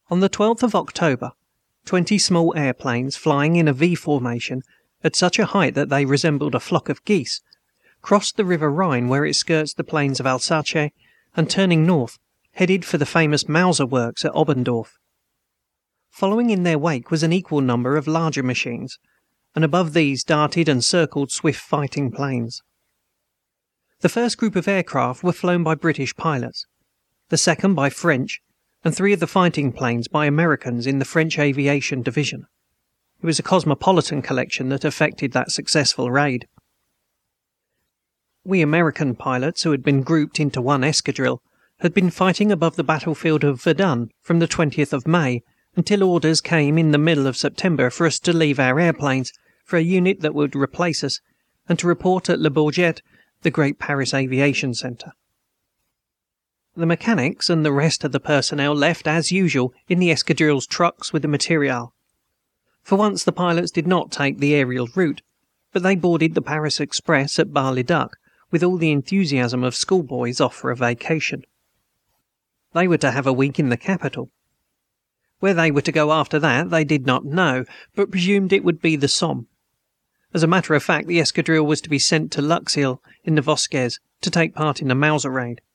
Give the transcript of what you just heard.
On the 12th of October, 20 small airplanes, flying in a V formation at such a height that they resembled a flock of geese, crossed the river Rhine where it skirts the plains of Alsace, and turning north, headed for the famous Mauser works at Oberndorf. Following in their wake was an equal number of larger machines, and above these darted and circled swift fighting planes. The first group of aircraft were flown by British pilots, the second by French, and 3 of the fighting planes by Americans in the French Aviation Division. It was a cosmopolitan collection that effected that successful raid. We American pilots, who had been grouped into one escadrille, had been fighting above the battlefield of Verdun from the 20th of May until orders came in the middle of September for us to leave our airplanes for a unit that would replace us, and to report at Le Bourget, the great Paris aviation centre. The mechanics and the rest of the personnel left, as usual, in the escadrille's trucks with the material. For once the pilots did not take the aerial route, but they boarded the Paris express at Bar-le-Duc with all the enthusiasm of schoolboys off for a vacation. They were to have a week in the capital. Where they were to go after that they did not know, but presumed it would be the Somme. As a matter of fact, the escadrille was to be sent to Luxeuil in the Vosges to take part in the Mauser raid.